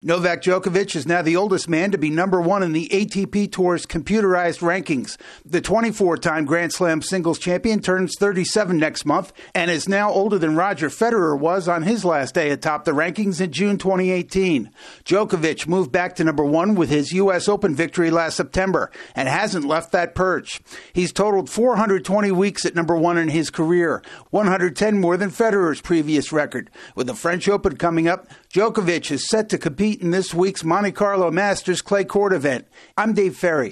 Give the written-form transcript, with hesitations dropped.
Novak Djokovic is now the oldest man to be number one in the ATP Tour's computerized rankings. The 24-time Grand Slam singles champion turns 37 next month and is now older than Roger Federer was on his last day atop the rankings in June 2018. Djokovic moved back to number one with his U.S. Open victory last September and hasn't left that perch. He's totaled 420 weeks at number one in his career, 110 more than Federer's previous record. With the French Open coming up, Djokovic is set to compete in this week's Monte Carlo Masters clay court event. I'm Dave Ferry.